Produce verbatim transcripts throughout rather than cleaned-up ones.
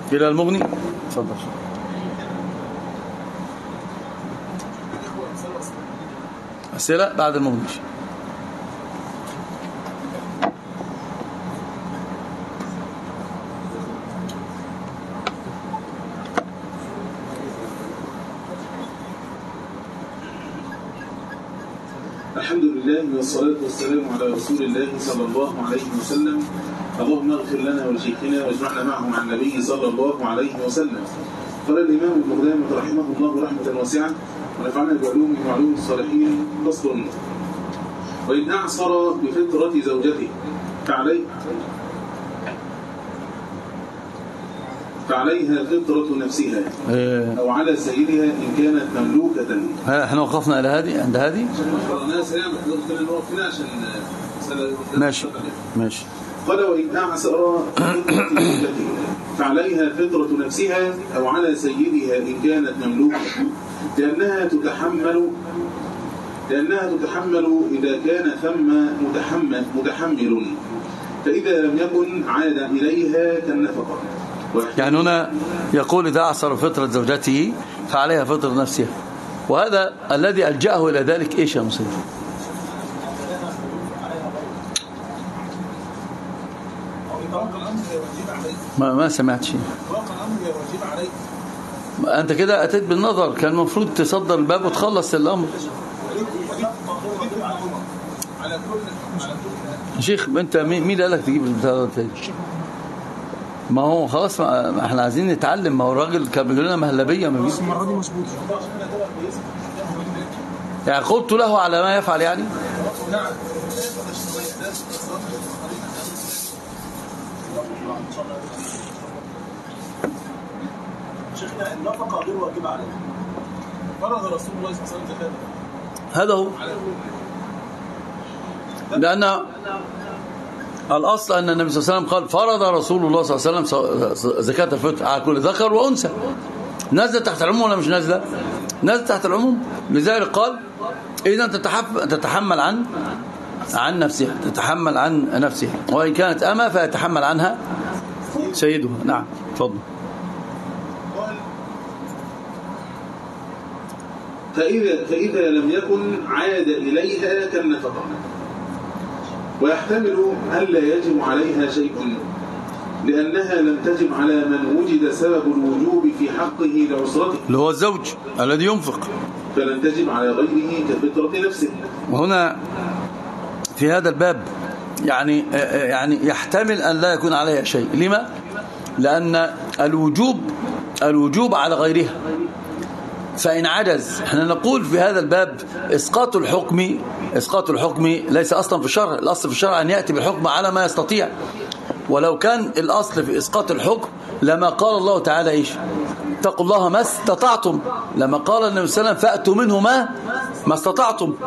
إلى المغني. تفضل. أسئلة بعد المغني. الحمد لله والصلاة والسلام على رسول الله صلى الله عليه وسلم. اللهم اغفر لنا ولشيخنا واجمعنا معهم عن النبي صلى الله عليه وسلم. قال الإمام ابن قدامة رحمه الله رحمة واسعة ونفعنا بعلومه وعلوم الصالحين. فصل: وإن أعصر بفطرة زوجته فعليه فعليها فطرة نفسها أو على سيدها إن كانت مملوكة. احنا وقفنا إلى هذه عند هذه. ماشي ماشي. قال: وإن أعسر فعليها فطرة نفسها أو على سيدها إن كانت مملوكة، لأنها تتحمل لأنها تتحمل إذا كان ثم متحمل متحمل فإذا لم يكن عاد إليها كالنفقة. يعني هنا يقول إذا أعصر فطرة زوجته فعليها فطرة نفسها، وهذا الذي ألجأه إلى ذلك إيش يا مصير؟ ما ما سمعت شيء. أنت كده أتيت بالنظر، كان المفروض تصدر الباب وتخلص الأمر. شيخ أنت مين قال لك تجيب البتاع؟ ما هو خلاص، ما احنا عايزين نتعلم. ما هو الراجل كان بيقول لنا مهلبيه ما بيجي المره دي مظبوط. يعني قلت له على ما يفعل يعني. شيخنا النفقه غير واجبه عليه، فرض رسول الله صلى الله عليه وسلم زكاه. هذا هو، لأن الأصل أن النبي صلى الله عليه وسلم قال: فرض رسول الله صلى الله عليه وسلم زكاة الفطر على كل ذكر وأنثى. نزل تحت العموم ولا مش نازله؟ نزل تحت العموم. لذلك قال: إذا تتحمل عن عن نفسها، تتحمل عن نفسها، وإن كانت أما فيتحمل عنها سيدها. نعم تفضل. فإذا, فإذا لم يكن عاد إليها كالنفقة، ويحتمل ألا يجب عليها شيء لأنها لم تجب على من وجد سبب الوجوب في حقه لعسرته، اللي هو الزوج الذي ينفق، فلن تجب على غيره كفطرة نفسه. وهنا في هذا الباب يعني يعني يحتمل أن لا يكون عليها شيء. لما؟ لأن الوجوب الوجوب على غيرها، فإن عجز. احنا نقول في هذا الباب إسقاط الحكم إسقاط الحكم ليس أصلا في الشرع. الأصل في الشرع أن يأتي بالحكم على ما يستطيع. ولو كان الأصل في إسقاط الحكم لما قال الله تعالى إيش؟ اتقوا الله ما استطعتم. لما قال النبي صلى الله عليه وسلم: فأتوا منه ما ما استطعتم.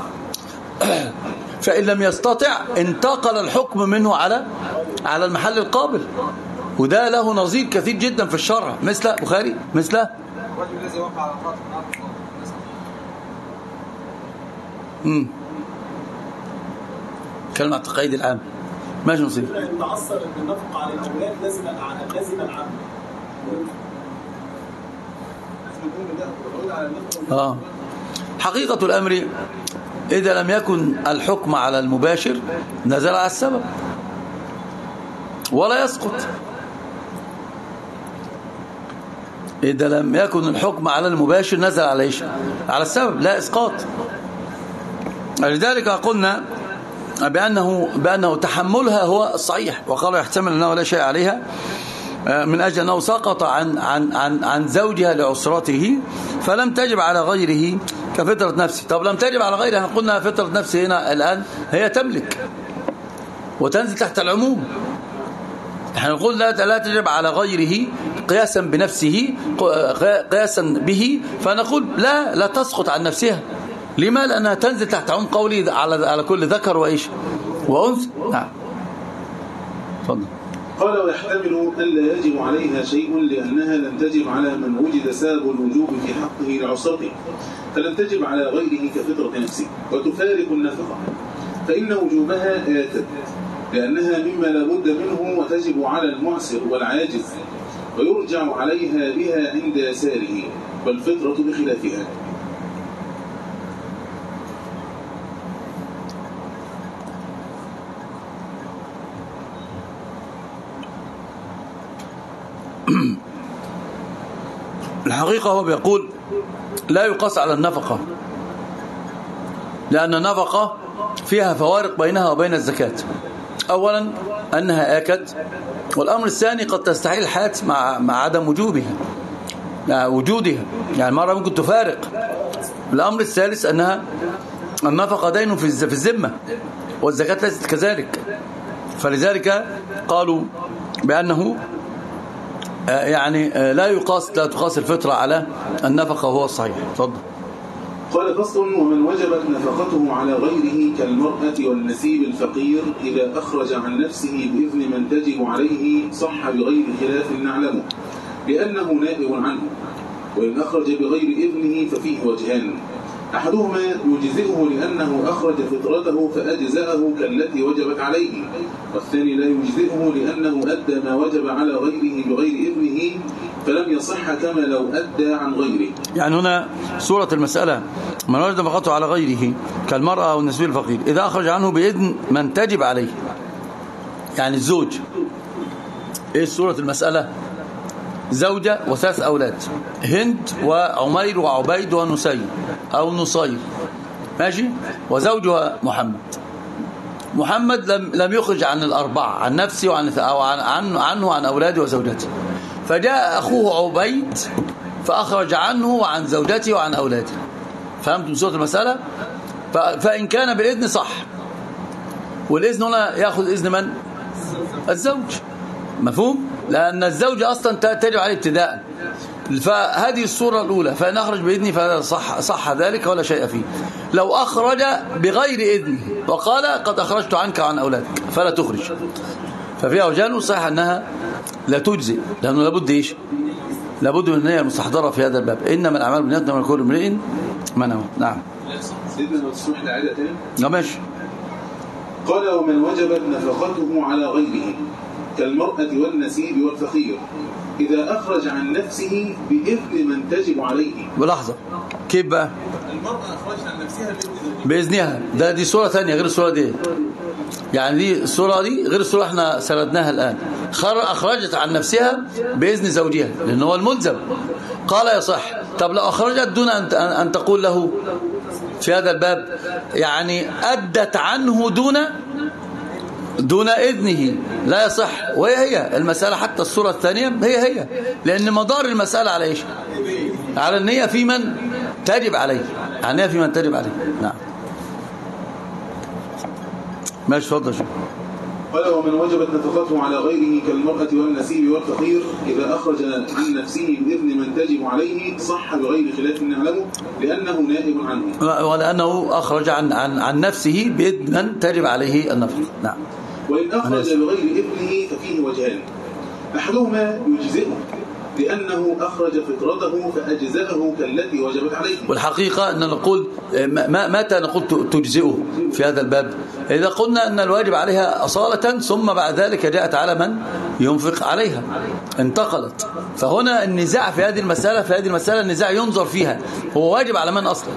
فإن لم يستطع انتقل الحكم منه على على المحل القابل، وده له نظير كثير جدا في الشرع، مثل بخاري مثل الرجل الذي وقع على امرأة امم كلمة التقييد العام. ماشي نصيب. تعصر ان النفقة على الاولاد لازم لازم العام. اه حقيقة الأمر إذا لم يكن الحكم على المباشر نزل على السبب ولا يسقط. إذا لم يكن الحكم على المباشر نزل على إيش؟ على السبب، لا إسقاط. لذلك قلنا بأنه, بأنه تحملها هو الصحيح، وقال يحتمل أنه لا شيء عليها من أجل أنه سقط عن, عن, عن, عن زوجها لعسرته، فلم تجب على غيره كفطرة نفسه. طب لم تجب على غيرها، قلنا فطرة نفسه هنا الآن هي تملك وتنزل تحت العموم. احنا نقول لا لا تجب على غيره قياسا بنفسه قياسا به، فنقول لا لا تسقط عن نفسها. لما؟ لأنها تنزل تحت عموم قولي على على كل ذكر وإيش وأنثى. نعم تفضل. قال: ويحتمل ألا يجب عليها شيء لأنها لم تجب على من وجد سبب الوجوب في حقه لعسرته، فلم تجب على غيره كفطرة نفسه، وتفارق النفقة، فإن وجوبها آتت لأنها مما لا بد منه وتجب على المعسر والعاجز، ويرجع عليها بها عند يساره، والفطرة بخلافها. الحقيقة هو بيقول لا يقاس على النفقة، لأن النفقة فيها فوارق بينها وبين الزكاة. أولا أنها آكد، والأمر الثاني قد تستحيل الحياة مع, مع عدم وجوبها مع وجودها، يعني المرأة ممكن تفارق. الأمر الثالث أنها النفقة دين في الذمة، والزكاة ليست كذلك، فلذلك قالوا بأنه يعني لا يقاس لا تقاس الفطرة على النفقة، وهو الصحيح. تفضل. قال فصل: ومن وجبت نفقته على غيره كالمرأة والنسيب الفقير إذا أخرج عن نفسه بإذن من تجب عليه صح بغير خلاف نعلمه، لأنه نائب عنه. وإن أخرج بغير إذنه ففيه وجهان: أحدهما يجزئه لأنه أخرج فطرته فأجزأه كالتي وجبت عليه، والثاني لا يجزئه لأنه أدى ما وجب على غيره بغير إذنه فلم يصح كما لو أدى عن غيره. يعني هنا صورة المسألة: من وجد نفقته على غيره كالمرأة أو النسيب الفقير إذا أخرج عنه بإذن من تجب عليه، يعني الزوج. إيه صورة المسألة؟ زوجة وثلاث أولاد، هند وعمير وعبيد ونسير أو نصير، ماشي، وزوجها محمد. محمد لم لم يخرج عن الأربعة، عن نفسه وعن أو عن عنه عنه وعن أولاده وزوجته. فجاء أخوه عبيد فأخرج عنه وعن زوجته وعن أولاده. فهمتم صورة المسألة؟ فإن كان بالإذن صح، والإذن هنا يأخذ إذن من؟ الزوج. مفهوم؟ لأن الزوج أصلا تجب عليه ابتداء. فهذه الصورة الأولى، فإن أخرج بإذنه فهذا صح, صح ذلك ولا شيء فيه. لو أخرج بغير إذنه وقال قد أخرجت عنك وعن أولادك فلا تخرج، ففيها وجهان. صحيح أنها لا تجزي، لأنه لابد إيش؟ لابد من النية المستحضرة في هذا الباب. إنما الأعمال بالنيات وإنما لكل امرئ ما نوى. نعم. سيدنا لو تسمح لي عادة تاني. ماشي. قال: ومن وجبت نفقته على غيره كالمرأة والنسيب والفقير إذا أخرج عن نفسه بإذن من تجب عليه. بلحظة، كيف بقى؟ المرأة أخرجت عن نفسها بإذنها. ده دي صورة ثانية غير الصورة دي. يعني دي الصورة دي غير الصورة احنا سردناها الآن. أخرجت عن نفسها بإذن زوجها لأنه هو الملزم. قال يصح. طب لو أخرجت دون أن تقول له في هذا الباب، يعني أدت عنه دون دون إذنه، لا يصح. وهي هي المسألة، حتى الصورة الثانية هي هي، لأن مدار المسألة على إيش؟ على النية في من تجب عليه، على النية في من تجب عليه. نعم. ماشي، اتفضل. قال: ومن وجبت نفقته على غيره كالمرأة والنسيب والفقير إذا أخرج عن نفسه بإذن من تجب عليه صح بغير خلاف نعلمه، لأنه نائب عنه، ولأنه أخرج عن عن عن نفسه بإذن من تجب عليه النفقة. نعم. وإن أخرج بغير إذنه ففيه وجهان: أحدهما يجزئه لأنه أخرج فطرته فأجزأه كالتي وجبت عليه. والحقيقة أن نقول ما متى نقول تجزئه في هذا الباب؟ إذا قلنا أن الواجب عليها أصالة ثم بعد ذلك جاءت على من ينفق عليها، انتقلت. فهنا النزاع في هذه المسألة في هذه المسألة النزاع ينظر فيها، هو واجب على من أصلا؟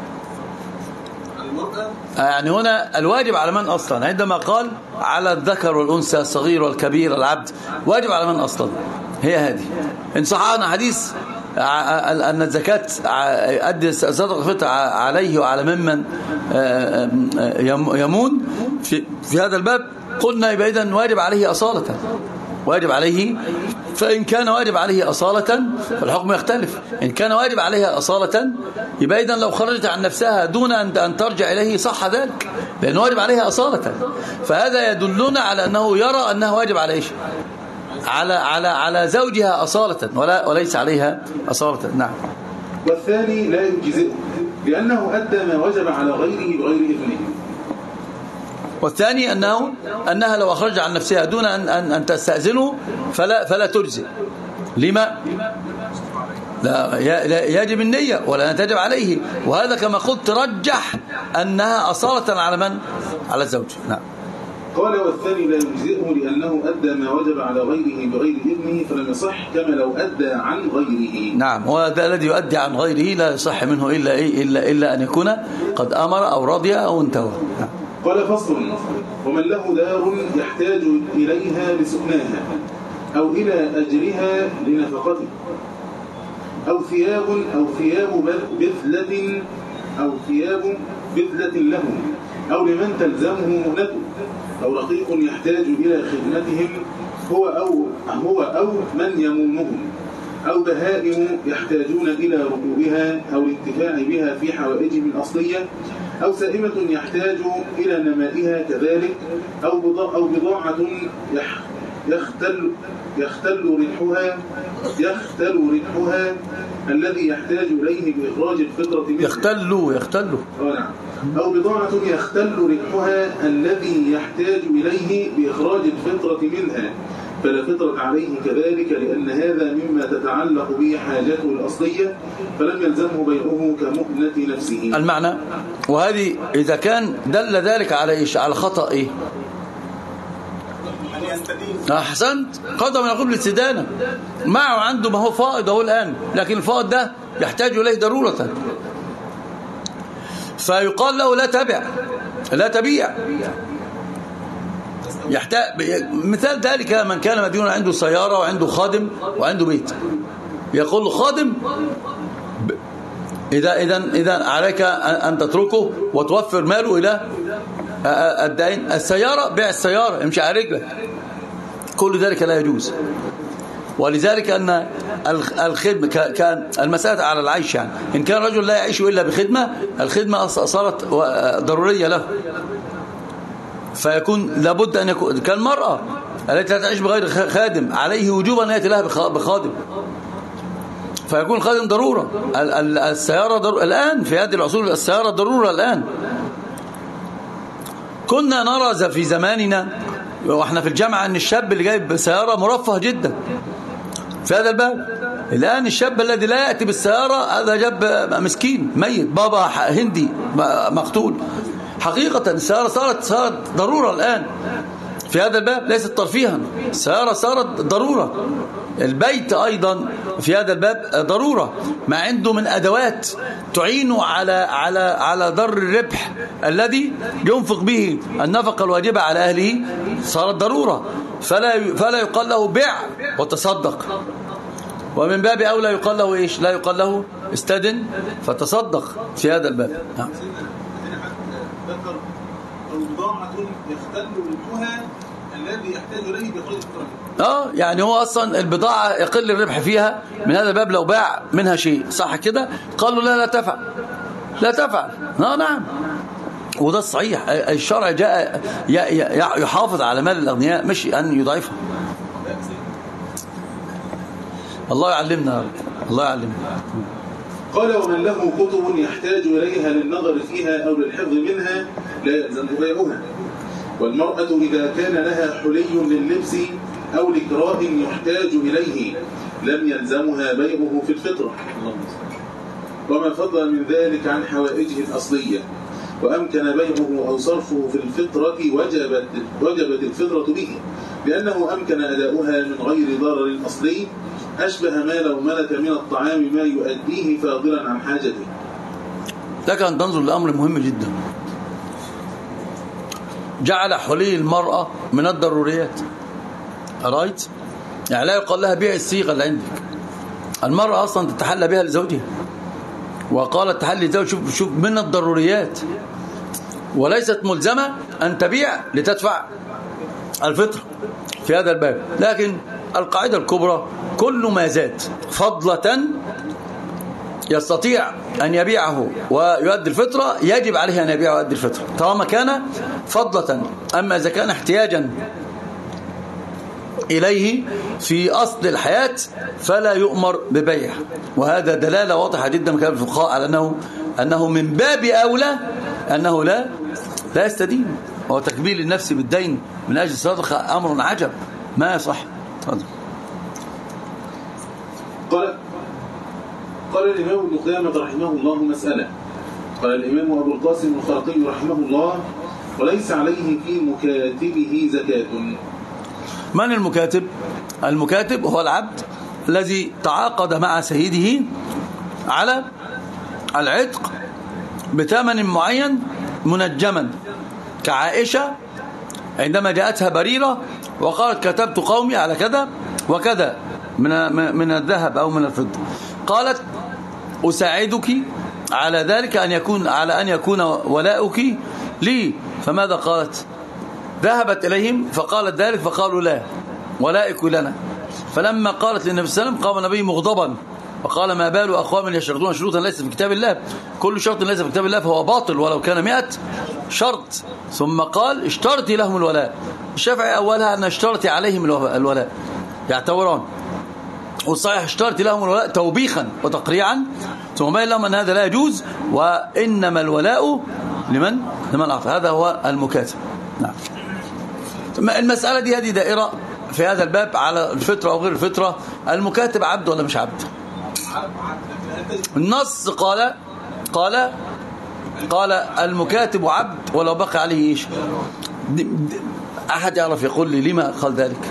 يعني هنا الواجب على من أصلا؟ عندما قال على الذكر والأنثى الصغير والكبير العبد، واجب على من أصلا؟ هي هذه. إن صححنا حديث أن الزكاة أدي صدقة الفطر عليه وعلى ممن يمون في, في هذا الباب، قلنا يبقى إذن واجب عليه أصالة، واجب عليه. فإن كان واجب عليه أصالة فالحكم يختلف. إن كان واجب عليها أصالة يبقى إذن لو خرجت عن نفسها دون أن ترجع إليه صح ذلك، لأنه واجب عليها أصالة. فهذا يدلنا على أنه يرى أنه واجب على إيش؟ على على على زوجها أصالة ولا وليس عليها أصالة. نعم. والثاني لا يجزئه لأنه أدى ما وجب على غيره بغير إذنه. والثاني أنه أنها لو أخرج عن نفسها دون أن أن, أن تستأذنه فلا فلا تجزئ. لما؟ لا يجب النية ولا تجب عليه، وهذا كما قلت رجح أنها أصالة على من؟ على الزوج. نعم. قال والثاني لا يجزئه لأنه أدى ما وجب على غيره بغير إذنه فلم يصح كما لو أدى عن غيره. نعم، وهذا الذي يؤدي عن غيره لا يصح منه إلا إيه إلا إلا أن يكون قد أمر أو رضي أو انتهى. قال فصل ومن له دار يحتاج إليها لسكناها أو إلى أجرها لنفقته أو ثياب أو ثياب بذلة أو ثياب بذلة له أو لمن تلزمه مهنته أو رقيق يحتاج إلى خدمتهم هو أو هو أو من يمونهم أو بهائم يحتاجون إلى ركوبها أو الانتفاع بها في حوائجهم الأصلية أو سائمة يحتاج إلى نمائها كذلك أو بضاعة أو بضاعة يختل يختل ربحها يختل ربحها الذي يحتاج إليه بإخراج الفطرة منها يختل يختل أو بضاعة يختل ربحها الذي يحتاج إليه بإخراج الفطرة منها فلا فطرة عليه كذلك لأن هذا مما تتعلق به حاجته الأصلية فلم يلزمه بيعه كمؤنة نفسه. المعنى وهذه إذا كان دل ذلك على إيش؟ على خطأ إيه؟ أحسنت، قضى من قبل الاستدانة معه عنده ما هو فائض أهو الآن، لكن الفائض ده يحتاج إليه ضرورة فيقال له لا تبع لا تبيع. يحتاج مثال ذلك من كان مديون عنده سيارة وعنده خادم وعنده بيت، يقول له خادم إذا إذا إذا عليك أن تتركه وتوفر ماله إلى الدين. السيارة بيع السيارة، امشي على رجلك، كل ذلك لا يجوز. ولذلك أن الخدمة كان المسألة على العيش، يعني إن كان رجل لا يعيش إلا بخدمة الخدمة صارت ضرورية له، فيكون لابد أن يكون كالمرأة التي لا تعيش بغير خادم عليه وجوبا أن يأتي لها بخادم، فيكون الخادم ضرورة. السيارة ضرورة الآن في هذه العصور، السيارة ضرورة الآن. كنا نرى في زماننا واحنا في الجامعة أن الشاب اللي جايب سيارة مرفه جدا في هذا الباب. الآن الشاب الذي لا يأتي بالسيارة هذا جاب مسكين ميت، بابا هندي مقتول. حقيقة السيارة صارت صارت ضرورة الآن في هذا الباب، ليست ترفيها، السيارة صارت ضرورة. البيت أيضا في هذا الباب ضرورة، ما عنده من أدوات تعين على على على ضر الربح الذي ينفق به النفقة الواجبة على أهله، صارت ضرورة. فلا فلا يقال له بيع وتصدق، ومن باب أولى يقال له إيش؟ لا يقال له استدن فتصدق في هذا الباب. نعم. ذكر البضاعة يختل ربحها الذي يحتاج إليه بإخراج الفطرة. اه يعني هو اصلا البضاعه يقل الربح فيها من هذا الباب لو باع منها شيء، صح كده؟ قالوا لا لا تفعل لا تفعل. اه نعم، وده الصحيح. الشرع جاء يحافظ على مال الاغنياء مش ان يضعفها. الله يعلمنا، الله يعلمنا. قال ومن له كتب يحتاج إليها للنظر فيها أو للحفظ منها لا يلزم بيعها. والمرأة إذا كان لها حلي لللبس أو لكراء يحتاج إليه لم يلزمها بيعه في الفطرة، وما فضل من ذلك عن حوائجه الأصلية وأمكن بيعه أو صرفه في الفطرة وجبت, وجبت الفطرة به، لأنه أمكن أداؤها من غير ضرر أصلي أشبه ما لو ملك من الطعام ما يؤديه فاضلا عن حاجته. لك أن تنظر لأمر مهم جدا. جعل حلي المرأة من الضروريات، رايت؟ يعني لا يقال لها بيع الصيغة اللي عندك. المرأة أصلا تتحلى بها لزوجها، وقال التحلي لزوج شوف, شوف من الضروريات، وليست ملزمة أن تبيع لتدفع الفطر في هذا الباب. لكن القاعدة الكبرى كل ما زاد فضلة يستطيع أن يبيعه ويؤدي الفطرة يجب عليه أن يبيعه ويؤدي الفطرة طالما كان فضلة. أما إذا كان احتياجا إليه في أصل الحياة فلا يؤمر ببيعه. وهذا دلالة واضحة جدا من كلام الفقهاء على أنه أنه من باب أولى أنه لا لا يستدين. وتكبيل النفس بالدين من أجل الصدقة أمر عجب ما يصح. تفضل. قال قال الإمام ابن قدامة رحمه الله مسألة. قال الإمام أبو القاسم الخرقي رحمه الله وليس عليه في مكاتبه زكاة. من المكاتب؟ المكاتب هو العبد الذي تعاقد مع سيده على العتق بثمن معين منجما، كعائشة عندما جاءتها بريرة وقالت كتبت قومي على كذا وكذا من من الذهب أو من الفضة، قالت أساعدك على ذلك أن يكون على أن يكون ولاؤك لي. فماذا قالت؟ ذهبت إليهم فقالت ذلك فقالوا لا، ولائك لنا. فلما قالت للنبي صلى الله عليه وسلم قام النبي مغضبا وقال ما بال أقوام يشترطون شروطا ليس في كتاب الله، كل شرط ليس في كتاب الله فهو باطل ولو كان مئة شرط. ثم قال اشترطي لهم الولاء. الشافعي أولها أن اشترطي عليهم الولاء يعتبرون، والصحيح اشترطي لهم الولاء توبيخا وتقريعا، ثم بين لهم أن هذا لا يجوز وإنما الولاء لمن لمن أعطى. هذا هو المكاتب. نعم. المسألة دي هذه دائرة في هذا الباب على الفطرة أو غير الفطرة. المكاتب عبد ولا مش عبد؟ النص قال قال قال المكاتب عبد ولو بقي عليه ايش؟ أحد يعرف يقول لي لما قال ذلك؟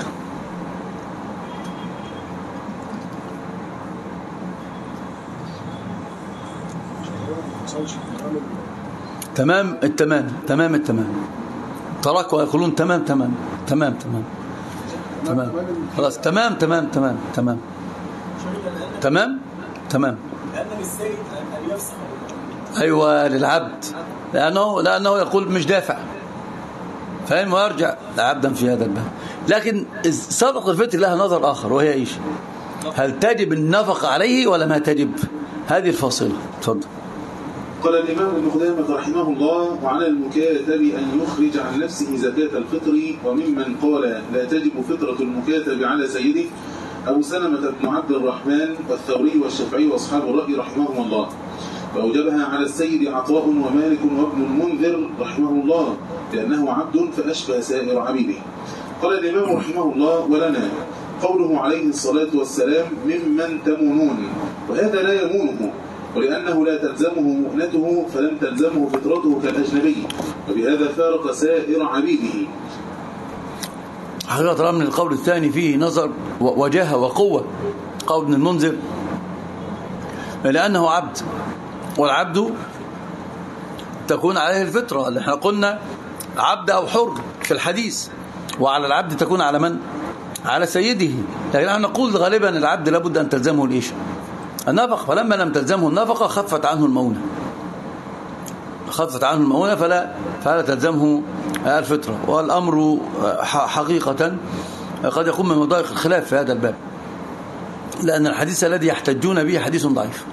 تمام التمام تمام التمام ترك ويقولون تمام تمام تمام تمام تمام خلاص تمام تمام تمام تمام تمام تمام أيوة للعبد، لأنه لأنه يقول مش دافع، فاهم، ويرجع عبدا في هذا الباب. لكن صدقة الفطر لها نظر آخر، وهي إيش؟ هل تجب النفقة عليه ولا ما تجب؟ هذه الفاصلة. تفضل. قال الإمام ابن قدامة رحمه الله: وعلى المكاتب أن يخرج عن نفسه زكاة الفطر. وممن قال لا تجب فطرة المكاتب على سيده أبو سلمة بن عبد الرحمن والثوري والشافعي وأصحاب الرأي رحمهم الله، فأوجبها على السيد عطاء ومالك وابن المنذر رحمه الله، لأنه عبد فأشبه سائر عبيده. قال الإمام رحمه الله: ولنا قوله عليه الصلاة والسلام ممن تمونون، وهذا لا يمونه، ولأنه لا تلزمه مؤنته فلم تلزمه فطرته كالأجنبي، وبهذا فارق سائر عبيده. حقيقة رأى من القول الثاني فيه نظر وجاهة وقوة، قول ابن المنذر، لأنه عبد، والعبد تكون عليه الفطرة اللي احنا قلنا عبد أو حر في الحديث، وعلى العبد تكون على من؟ على سيده. لكن احنا نقول غالبا العبد لابد أن تلزمه الإيش؟ النفقة، فلما لم تلزمه النفقة خفت عنه المؤونة، خفت عنه المؤونة فلا فلا تلزمه الفطرة. والأمر حقيقة قد يكون من مضايق الخلاف في هذا الباب، لأن الحديث الذي يحتجون به حديث ضعيف.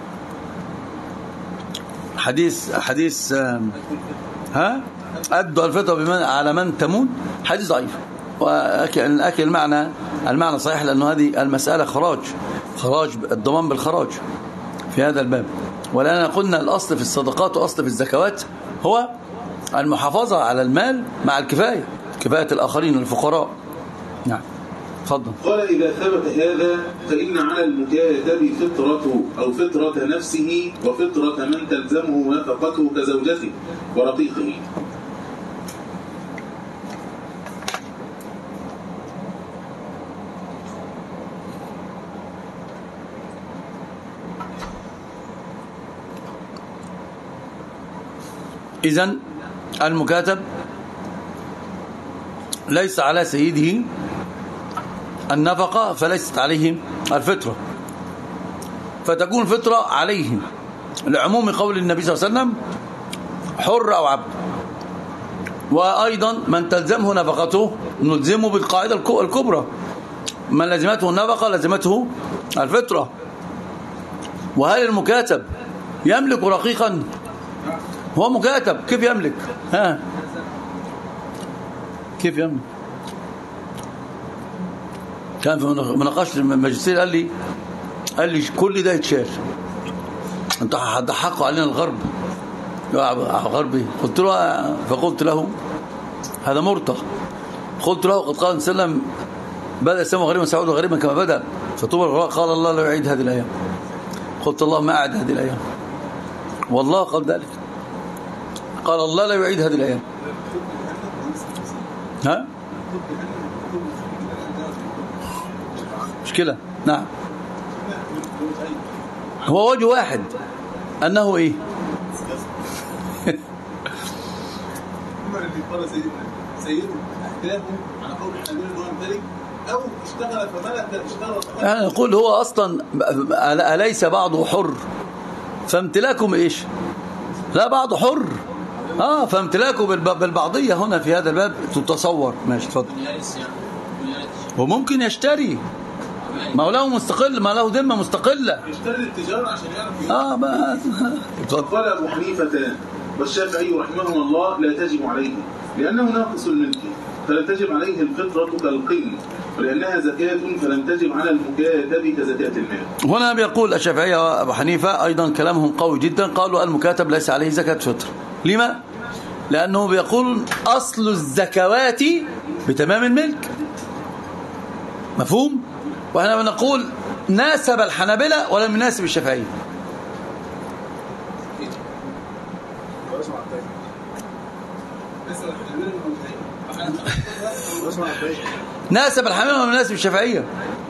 حديث حديث ها أدوا الفطرة بمن على من تمون، حديث ضعيف. وأكل المعنى المعنى صحيح، لأنه هذه المسألة خراج خراج الضمان بالخراج في هذا الباب. ولأننا قلنا الأصل في الصدقات وأصل في الزكوات هو المحافظة على المال مع الكفاية، كفاية الآخرين الفقراء. نعم. تفضل. قال: إذا ثبت هذا فإن على المكاتب فطرة أو فطرة نفسه وفطرة من تلزمه نفقته كزوجته ورقيقه. إذن المكاتب ليس على سيده النفقة فليست عليه الفطرة، فتكون الفطرة عليه لعموم قول النبي صلى الله عليه وسلم حر أو عبد. وأيضا من تلزمه نفقته نلزمه بالقاعدة الكبرى، من لزمته النفقة لزمته الفطرة. وهل المكاتب يملك رقيقا؟ هو مكاتب، كيف يملك؟ ها كيف يملك؟ كان في مناقشه الماجستير قال لي قال لي كل ده يتشال، انتوا هتضحكوا علينا الغرب غربي. قلت له فقلت له هذا مرتق. قلت له قد قال سلم بدأ الإسلام غريبا سعود غريبا كما بدأ، فطوبى قال الله لا يعيد هذه الأيام. قلت الله ما أعد هذه الأيام، والله قال ذلك، قال الله لا يعيد هذه الأيام. ها مشكلة. نعم هو وجه واحد أنه إيه أو اشتغل فملك اشتغل يعني نقول هو أصلا أليس بعضه حر فامتلاكه إيش لا بعضه حر آه فامتلاكه بالبعضية هنا في هذا الباب تتصور. ماشي اتفضل. وممكن يشتري ما هو له مستقل ما له ذمة مستقلة يشتري التجارة عشان يعرف اه ما قال أبو حنيفة والشافعي رحمه الله لا تجب عليه لأنه ناقص الملك فلا تجب عليه الفطرة كالقن ولأنها زكاة فلم تجب على المكاتب كزكاة المال. هنا بيقول الشافعي وأبو حنيفة أيضا كلامهم قوي جدا قالوا المكاتب ليس عليه زكاة فطر. لما؟ لأنه بيقول أصل الزكوات بتمام الملك مفهوم؟ وإحنا بنقول ناسب الحنابلة ولم يناسب الشافعية. ناسب الحنابلة ولم يناسب الشافعية.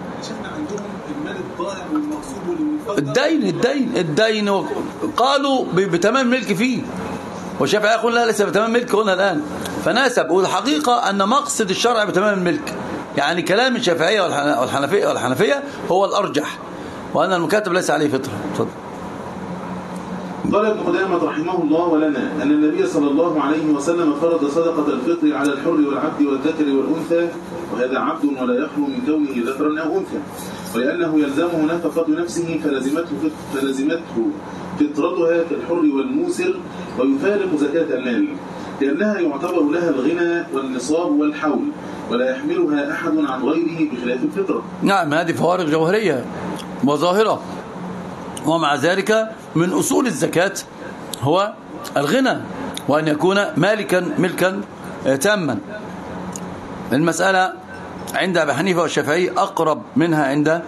الدين الدين الدين قالوا بتمام ملك فيه والشافعي يقول لا ليس بتمام ملك هنا الآن فناسب. والحقيقة أن مقصد الشرع بتمام الملك يعني كلام الشافعية والحنفية والحنفية هو الأرجح وأن المكاتب ليس عليه فطرة. تفضل. قال ابن قدامة رحمه الله ولنا أن النبي صلى الله عليه وسلم فرض صدقة الفطر على الحر والعبد والذكر والأنثى وهذا عبد ولا يخلو من كونه ذكرا أو أنثى ولأنه يلزمه نفقة نفسه فلزمته فلزمته فطرتها كالحر والموسر ويفارق زكاة المال لأنها يعتبر لها الغنى والنصاب والحول ولا يحملها أحد عن غيره بخلاف الفطرة. نعم هذه فوارق جوهرية وظاهرة ومع ذلك من أصول الزكاة هو الغنى وأن يكون مالكا ملكا تاما. المسألة عند أبي حنيفة والشافعي أقرب منها عند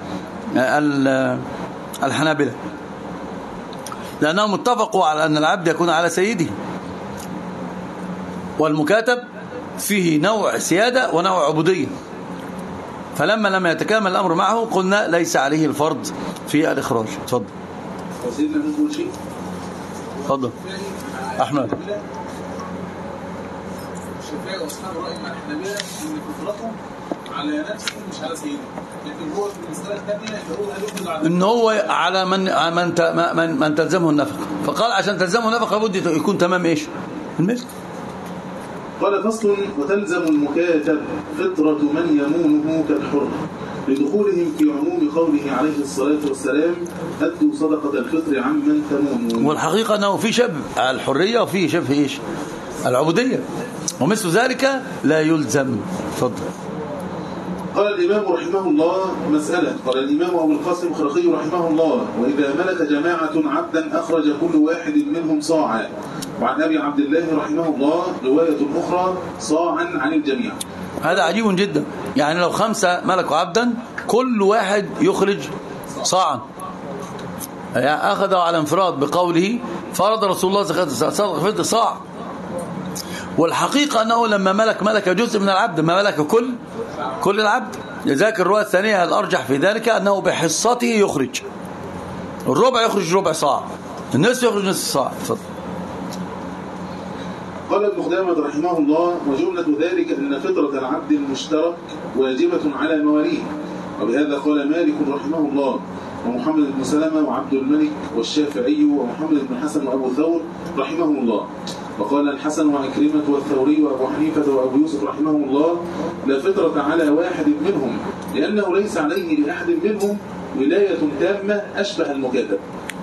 الحنابلة لأنهم اتفقوا على أن العبد يكون على سيده والمكاتب فيه نوع سيادة ونوع عبودية فلما لم يتكامل الأمر معه قلنا ليس عليه الفرض في الإخراج. تفضل. وسيدنا نقول شيء. تفضل أحمد. الشافعي واصحاب رأي مع الحنابلة ان فطرته على نفسه مش على سيده لكن هو في المسألة الثانية هو هيأخذ على ان هو على من من من, من تلزمه النفقة فقال عشان تلزمه النفقة لابد يكون تمام ايش الملك. قال فصل وتلزم المكاتب فطرة من يمونه كالحر لدخولهم في عموم قوله عليه الصلاة والسلام أدوا صدقة الفطر عمن تمونون. والحقيقة أنه في شبه الحرية وفي شبه إيش العبودية ومثل ذلك لا يلزم. تفضل. قال الإمام رحمه الله مسألة قال الإمام أبو القاسم الخرقي رحمه الله وإذا ملك جماعة عبدا أخرج كل واحد منهم صاعا وعن أبي عبد الله رحمه الله رواية أخرى صاعا عن الجميع. هذا عجيب جدا يعني لو خمسة ملكوا عبدا كل واحد يخرج صاعا يعني أخذوا على انفراد بقوله فرض رسول الله زكاة صدقة الفطر صاع والحقيقة أنه لما ملك ملك جزء من العبد ما ملك كل كل العبد. لذلك الرواية الثانية الأرجح في ذلك أنه بحصته يخرج الربع يخرج ربع صاع النصف يخرج نصف صاع. تفضل. قال ابن قدامة رحمه الله وجملة ذلك أن فطرة العبد المشترك واجبة على مواليه وبهذا قال مالك رحمه الله ومحمد بن سلمة وعبد الملك والشافعي ومحمد بن حسن وأبو ثور رحمهم الله وقال الحسن وعكرمة والثوري وأبو حنيفة وأبو يوسف رحمهم الله لا فطرة على واحد منهم لأنه ليس عليه لأحد منهم ولاية تامة أشبه المكاتب.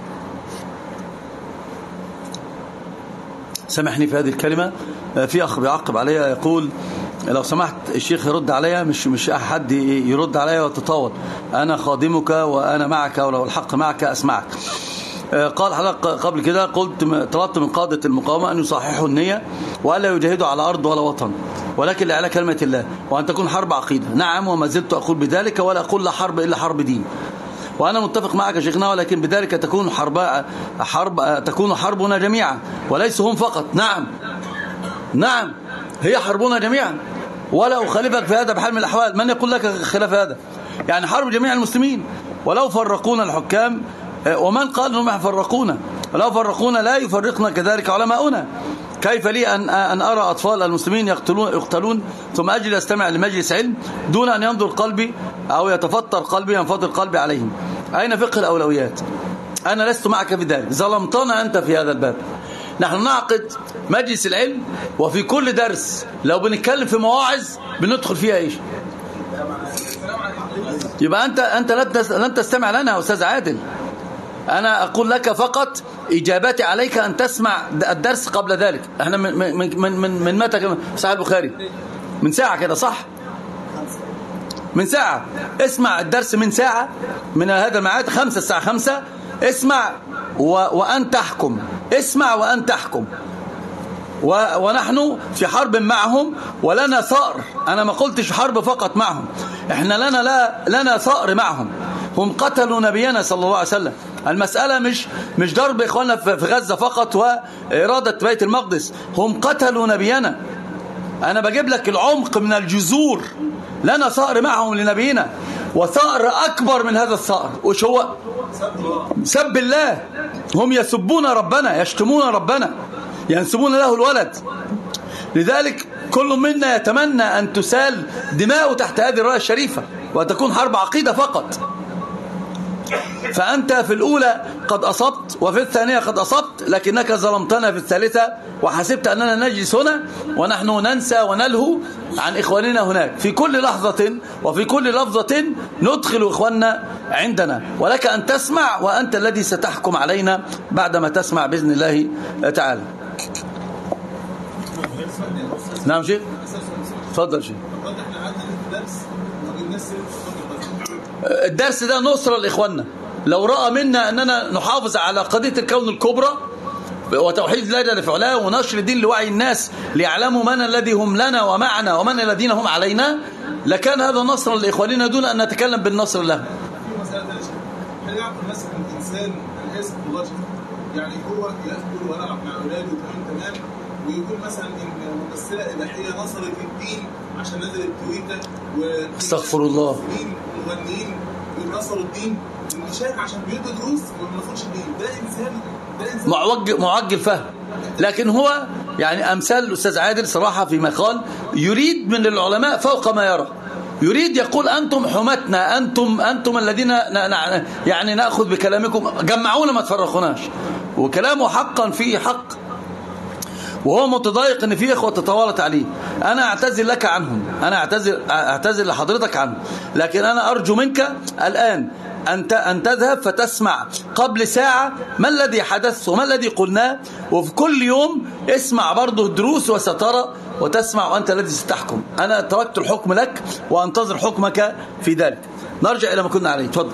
سامحني في هذه الكلمة في أخ بيعقب عليها يقول لو سمحت الشيخ يرد عليها مش مش أحد يرد عليها وتطاول أنا خادمك وأنا معك ولو الحق معك أسمعك. قال حضرتك قبل كده قلت طلبت من قادة المقاومة أن يصححوا النية وألا يجاهدوا على أرض ولا وطن ولكن لإعلاء كلمة الله وأن تكون حرب عقيدة. نعم وما زلت أقول بذلك ولا أقول لا حرب إلا حرب دين وأنا متفق معك يا شيخنا ولكن بذلك تكون حرب حرب تكون حربنا جميعا وليس هم فقط. نعم نعم هي حربنا جميعا ولا أخالفك في هذا بحال من الأحوال. من يقول لك خلاف هذا؟ يعني حرب جميع المسلمين ولو فرقونا الحكام. ومن قال أنهم يفرقونا؟ ولو فرقونا لا يفرقنا كذلك علماؤنا. كيف لي أن أن أرى أطفال المسلمين يقتلون يقتلون ثم أجل أستمع لمجلس علم دون أن ينظر قلبي أو يتفطر قلبي ينفطر قلبي عليهم؟ أين فقه الأولويات؟ أنا لست معك في ذلك، ظلمتنا أنت في هذا الباب. نحن نعقد مجلس العلم وفي كل درس لو بنتكلم في مواعظ بندخل فيها إيش؟ يبقى أنت أنت لن تستمع لنا يا أستاذ عادل. أنا أقول لك فقط إجابتي عليك أن تسمع الدرس قبل ذلك. احنا من من من من, من متى صحيح البخاري؟ من ساعة كده صح؟ من ساعة. اسمع الدرس من ساعة من هذا الميعاد خمسة الساعة خمسة. اسمع و... وأن تحكم. اسمع وأن تحكم. و... ونحن في حرب معهم ولنا ثأر. أنا ما قلتش حرب فقط معهم، احنا لنا لا لنا ثأر معهم. هم قتلوا نبينا صلى الله عليه وسلم. المسألة مش مش ضرب إخواننا في غزة فقط وإرادة بيت المقدس، هم قتلوا نبينا. أنا بجيب لك العمق من الجذور. لنا ثأر معهم لنبينا، وثأر أكبر من هذا الثأر وش هو؟ سب الله. هم يسبون ربنا، يشتمون ربنا، ينسبون له الولد. لذلك كل منا يتمنى أن تسال دماؤه تحت هذه الراية الشريفة وتكون حرب عقيدة فقط. فأنت في الأولى قد أصبت وفي الثانية قد أصبت، لكنك ظلمتنا في الثالثة وحسبت أننا نجلس هنا ونحن ننسى ونلهو عن إخواننا هناك. في كل لحظة وفي كل لفظة ندخل إخواننا عندنا، ولك أن تسمع وأنت الذي ستحكم علينا بعدما تسمع بإذن الله تعالى. نعم شيخ، تفضل شيخ. الدرس ده نصرة لإخواننا. لو رأى منا أننا نحافظ على قضية الكون الكبرى وتوحيد الله جل في علاه ونشر الدين لوعي الناس ليعلموا من الذي هم لنا ومعنا ومن الذين هم علينا، لكان هذا نصرا لإخواننا دون أن نتكلم بالنصر له. في مسألة ثانية، هل يعقل مثلا الإنسان الحاسب بالله يعني هو يأكل ويلعب مع أولاده وتمام تمام ويقول مثلا إن ممثلة إباحية نصرت الدين عشان نزلت تويتر استغفر الله مغنيين بينصروا الدين المشايخ عشان بيدوا دروس ما بنصرش الدين؟ ده إنسان ده إنسان معوج معجل فهم. لكن هو يعني أمثال الأستاذ عادل صراحة فيما قال يريد من العلماء فوق ما يرى. يريد يقول أنتم حمتنا، أنتم أنتم الذين يعني نأخذ بكلامكم، جمعونا ما تفرقوناش. وكلامه حقا فيه حق، وهو متضايق ان في اخوه تطاولت عليه. انا اعتذر لك عنهم، انا اعتذر اعتذر لحضرتك عنهم، لكن انا ارجو منك الان أن أن تذهب فتسمع قبل ساعة ما الذي حدث وما الذي قلناه، وفي كل يوم اسمع برضه الدروس وسترى وتسمع وأنت الذي ستحكم. أنا تركت الحكم لك وأنتظر حكمك في ذلك. نرجع إلى ما كنا عليه. تفضل.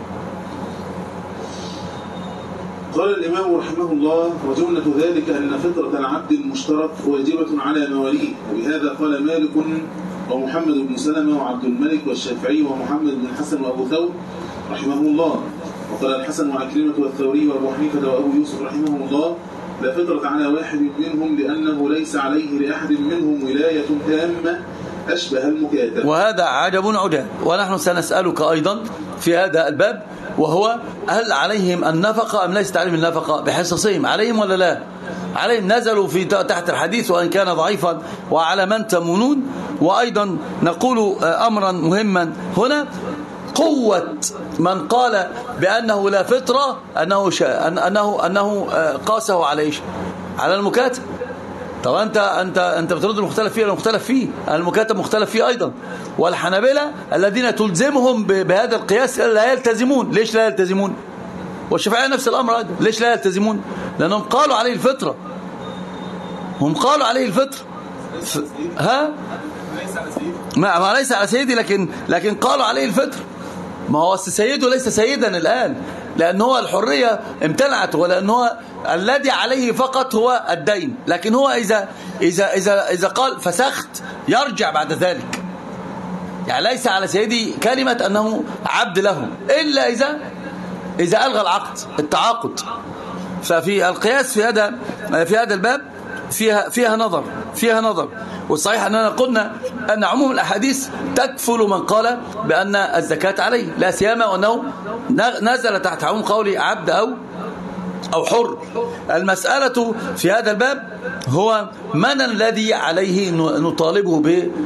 قال الإمام رحمه الله: وجملة ذلك أن فطرة العبد المشترك واجبة على مواليه، وبهذا قال مالك ومحمد بن سلمة وعبد الملك والشافعي ومحمد بن الحسن وأبو ثور رحمه الله. وقال الحسن وعكرمة والثوري وأبو حنيفة وأبو يوسف رحمه الله: لا فطرة على واحد منهم لأنه ليس عليه لأحد منهم ولاية تامة أشبه المكاتب. وهذا عجب عجاب، ونحن سنسألك أيضا في هذا الباب، وهو هل عليهم النفقة أم ليست عليهم النفقة؟ بحصصهم عليهم ولا لا؟ عليهم. نزلوا في تحت الحديث وإن كان ضعيفا وعلى من تمنون. وأيضا نقول أمرا مهما هنا: قوة من قال بأنه لا فطرة أنه شاء أنه أنه قاسه على إيش؟ على المكاتب. طب أنت أنت أنت بترد المختلف فيه ولا المختلف فيه؟ المكاتب مختلف فيه أيضا. والحنابلة الذين تلزمهم بهذا القياس لا يلتزمون. ليش لا يلتزمون؟ والشافعية نفس الأمر أيضا. ليش لا يلتزمون؟ لأنهم قالوا عليه الفطرة. هم قالوا عليه الفطرة. ف... ها؟ ما ما ليس على سيدي، لكن لكن قالوا عليه الفطرة. ما هو سيده ليس سيدا الآن، لأن هو الحرية امتنعت، ولأن هو الذي عليه فقط هو الدين. لكن هو إذا إذا إذا إذا قال فسخت يرجع بعد ذلك. يعني ليس على سيدي كلمة أنه عبد له إلا إذا إذا ألغى العقد التعاقد. ففي القياس في هذا في هذا الباب فيها فيها نظر فيها نظر والصحيح أننا قلنا أن عموم الأحاديث تكفل من قال بأن الزكاة عليه، لا سيما وأنه نزل تحت عموم قولي عبد أو أو حر. المسألة في هذا الباب هو من الذي عليه نطالبه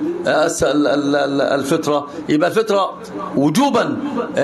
بالفطرة. يبقى الفطرة وجوبا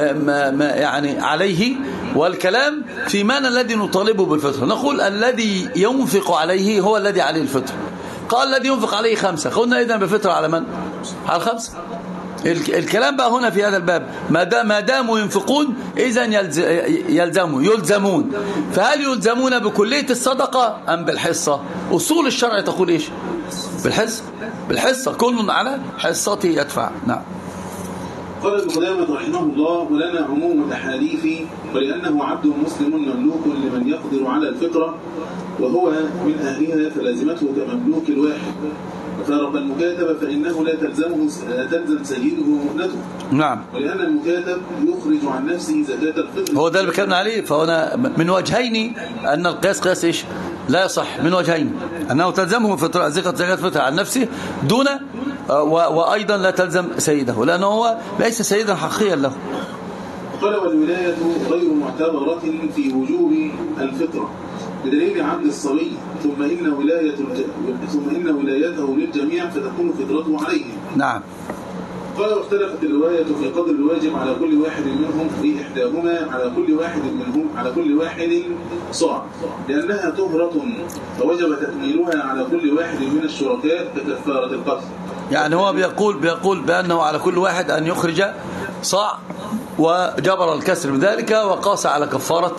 يعني عليه، والكلام في من الذي نطالبه بالفطرة. نقول الذي ينفق عليه هو الذي عليه الفطرة. قال الذي ينفق عليه خمسة، قلنا إذن بالفطرة على من؟ على الخمسة. الكلام بقى هنا في هذا الباب ما داموا ينفقون إذن يلزموا يلزمون. فهل يلزمون بكلية الصدقة أم بالحصة؟ أصول الشرع تقول إيش؟ بالحصة. بالحصة، كل على حصته يدفع. نعم. قال ابن قدامة رحمه الله: ولنا عموم الأحاديث ولأنه عبد مسلم مملوك لمن يقدر على الفطرة وهو من أهلها فلازمته كمملوك الواحد، وفارق المكاتب فإنه لا تلزمه لا تلزم سيده ومهنته. نعم. ولأن المكاتب يخرج عن نفسه زكاة الفطر. هو ده اللي بكلمنا عليه. فهنا من وجهين أن القياس قياس إيش؟ لا يصح. من وجهين: أنه تلزمه فطرة زكاة زكاة الفطر عن نفسه دون وأيضا لا تلزم سيده، لأنه هو ليس سيدا حقيقيا له. قال: والولاية غير معتبرة في وجوب الفطرة بدليل عبد الصبي، ثم إن ولاية ثم إن ولايته للجميع فتكون فطرته عليه. نعم. قال: واختلفت الرواية في قدر الواجب على كل واحد منهم، في إحداهما على كل واحد منهم على كل واحد صاع، لأنها طهرة فوجب تكميلها على كل واحد من الشركاء ككفارة القتل. يعني هو بيقول بيقول بأنه على كل واحد أن يخرج صاع، وجبر الكسر بذلك، وقاس على كفارة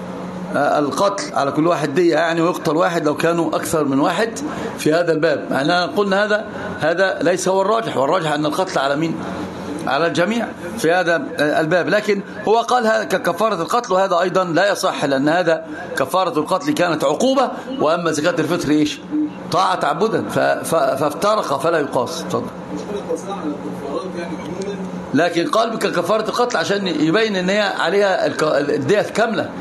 القتل على كل واحد دية، يعني ويقتل واحد لو كانوا أكثر من واحد في هذا الباب. يعني قلنا هذا هذا ليس هو الراجح، والراجح أن القتل على مين؟ على الجميع في هذا الباب. لكن هو قال هذا ككفارة القتل، وهذا أيضا لا يصح، لأن هذا كفارة القتل كانت عقوبة، وأما زكاة الفطر إيش؟ طاعة تعبدا، فافترق فلا يقاس. تفضل. لكن قال ككفارة القتل عشان يبين ان هي عليها الدية كاملة.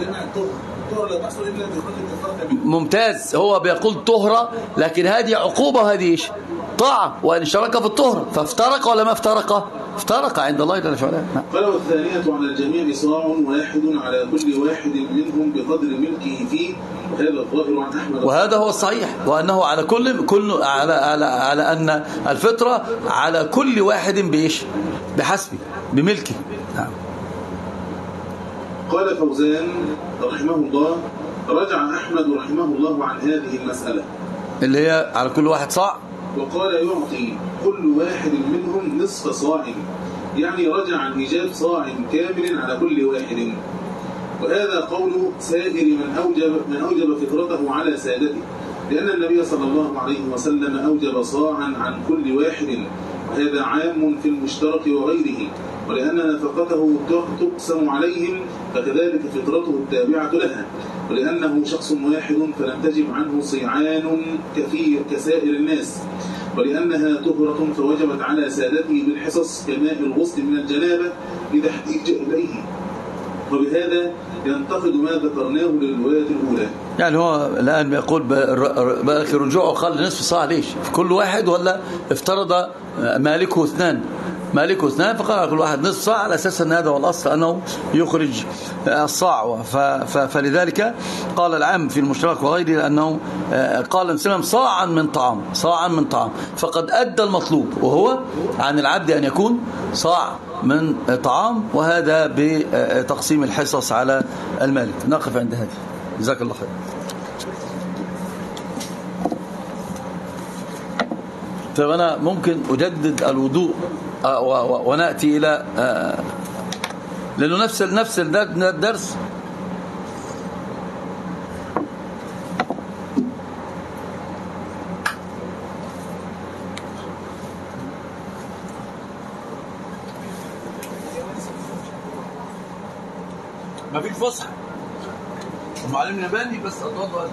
ممتاز. هو بيقول طهرة، لكن هذه عقوبة وهذه ايش؟ طاعة، وان شارك في الطهرة فافترق ولا ما افترق؟ افترق عند الله جل وعلا. قال: والثانية على الجميع صاع واحد على كل واحد منهم بقدر ملكه فيه، وهذا الظاهر عن أحمد. وهذا هو الصحيح، وأنه على كل كل على على على أن الفطرة على كل واحد بإيش؟ بحسبه بملكه. نعم. قال فوزان رحمه الله: رجع أحمد رحمه الله عن هذه المسألة اللي هي على كل واحد صاع، وقال يعطي كل واحد منهم نصف صاع، يعني رجع عن إيجاب صاع كامل على كل واحد. وهذا قول سائر من أوجب من أوجب فطرته على سادته، لأن النبي صلى الله عليه وسلم أوجب صاعا عن كل واحد، وهذا عام في المشترك وغيره، ولأن نفقته تقسم عليهم فكذلك فطرته التابعة لها، ولأنه شخص واحد فلم تجب عنه صيعان كثير كسائر الناس، ولأنها طهرة فوجبت على سادته بالحصص كماء الغسل من الجنابة إذا احتاج إليه. وبهذا ينتقد ما ذكرناه للرواية الأولى. يعني هو الآن بيقول بأخي رجوعه قال نصف صاع، ليش؟ في كل واحد، ولا افترض مالكه اثنان مالكه اثنان فقال على كل واحد نصف صاع، على أساس أن هذا هو الأصل أنه يخرج الصاع. فلذلك قال العام في المشترك وغيره، لأنه قال انسلم صاعا من طعام صاعا من طعام فقد أدى المطلوب، وهو عن العبد أن يكون صاع من طعام، وهذا بتقسيم الحصص على المالك. نقف عند هذه. جزاك الله خير. طيب أنا ممكن أجدد الوضوء ونأتي إلى لأنه نفس نفس الدرس. ما فيش فصح معلمنا باني بس أضغط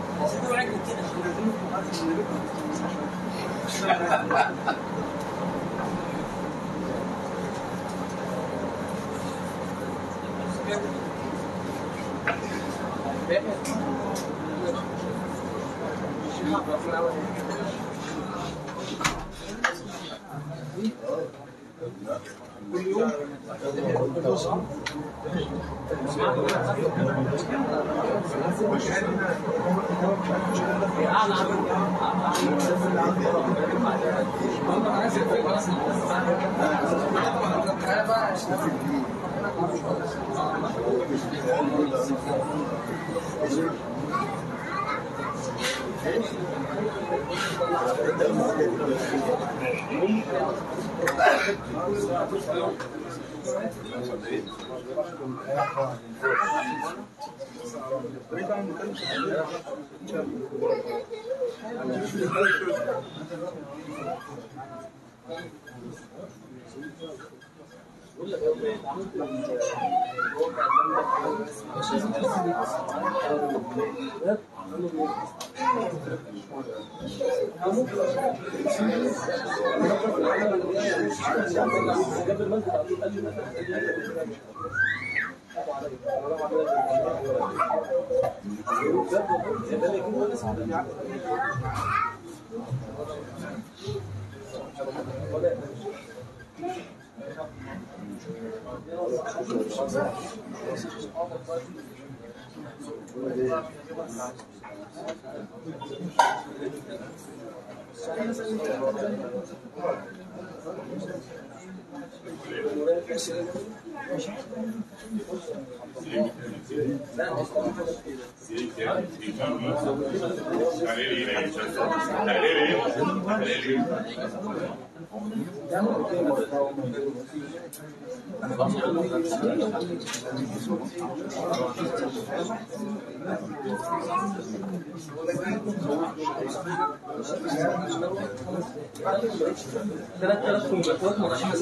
ثلاث ثلاث كمبيوترات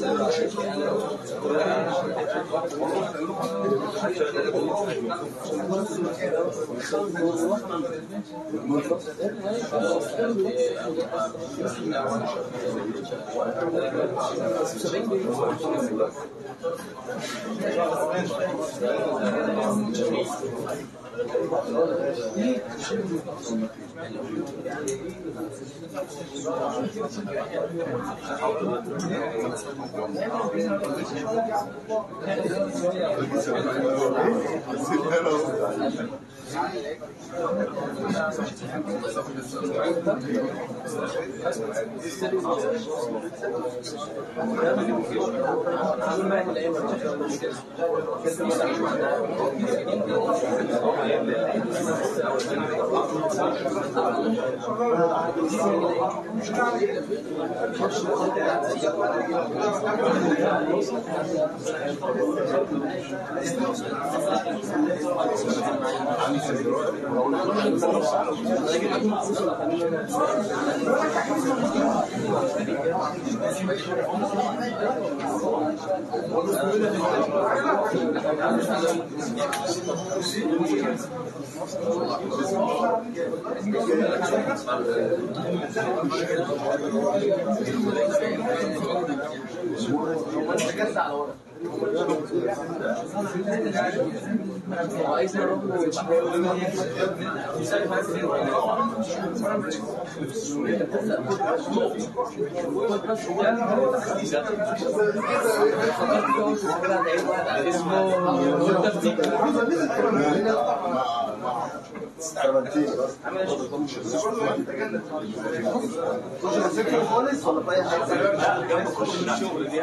خالص ولا في اي حاجه؟ لا جنب خش الشغل دي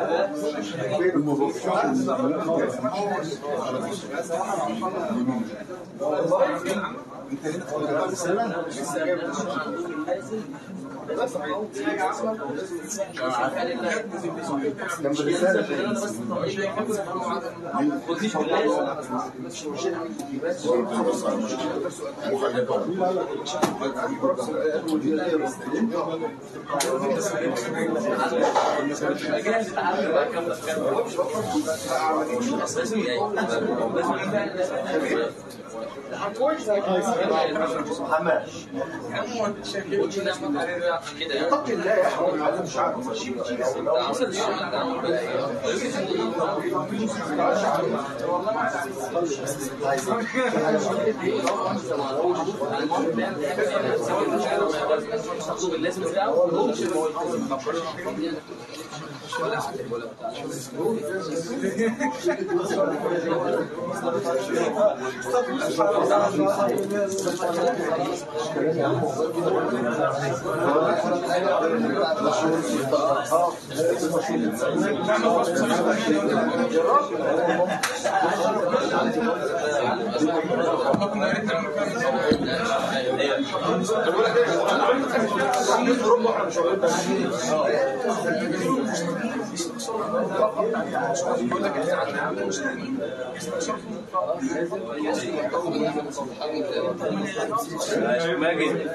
فين الموضوع؟ انت هنا سنه بس جنب الرساله محمد اتق الله يا اخوان على مش عارف ماجد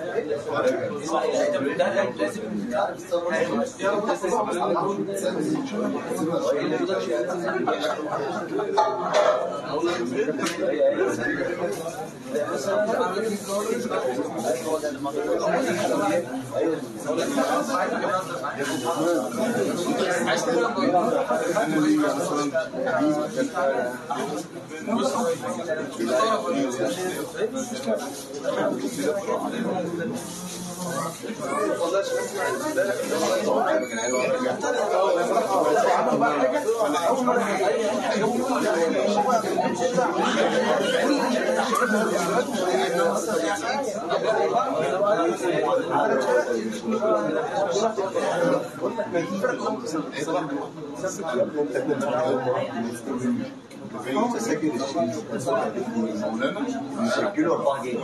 تسجل مولانا نسجله أربعة جيجا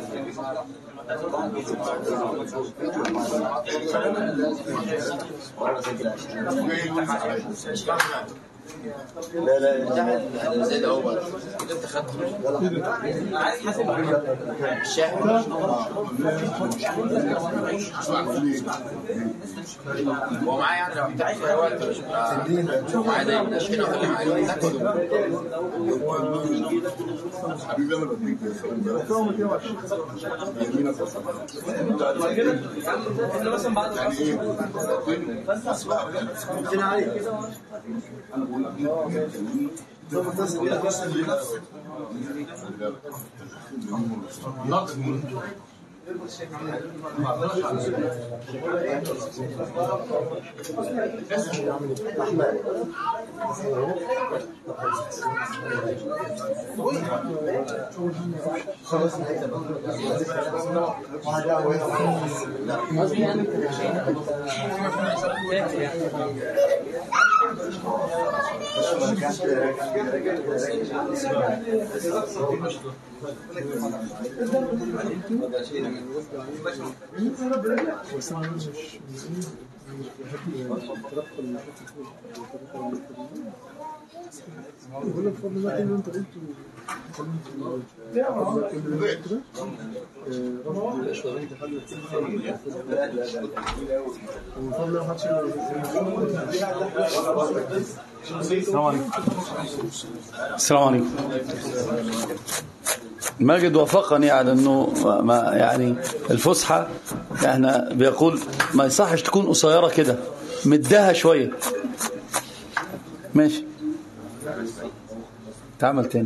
لا لا زي الاول كده انت خدت عايز حاسب الشاحن هو معايا يعني لو احتاج في وقت شوف معايا دايما اشحنه واخليه معايا حبيبي انا بديك يمينك احنا مثلا بعد يعني ايه قلنا عليك كده انا بقول بقول لك فضل الله اللي انت قلته السلام عليكم. ماجد وافقني على انه ما يعني الفسحه احنا بيقول ما يصحش تكون قصيره كده، مدها شويه. ماشي تعمل تاني.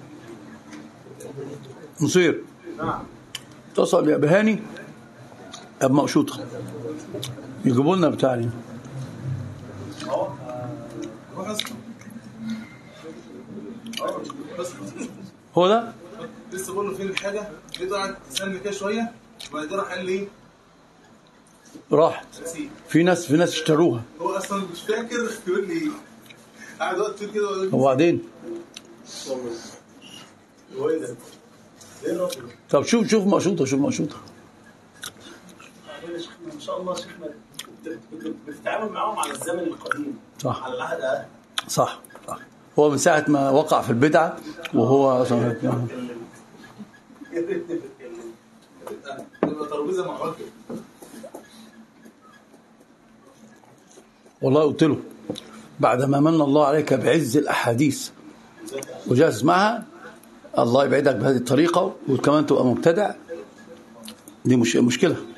نصير اتصل يا بهاني ابو مقشوطه يجيبوا لنا بتاعي روح اسمع. هو ده. لسه بقول له فين الحاجه، لقيته قاعد تسالني كده شويه وبعد كده راح قال لي راحت. في ناس في ناس اشتروها. هو اصلا مش فاكر، يقول لي قاعد وقت كده ويقول لي وبعدين هو ايه ده؟ ايه الرقم؟ طب شوف شوف مقشوطه شوف مقشوطه. ما شاء الله شيخنا بتتعامل معاهم على الزمن القديم، صح على العهد ده. صح صح. هو من ساعه ما وقع في البدعه وهو اصلا تبقى ترابيزه مع راجل. والله قلت له بعد ما من الله عليك بعز الاحاديث وجاء تسمعها، الله يبعدك بهذه الطريقه وكمان تبقى مبتدع، دي مش مشكله.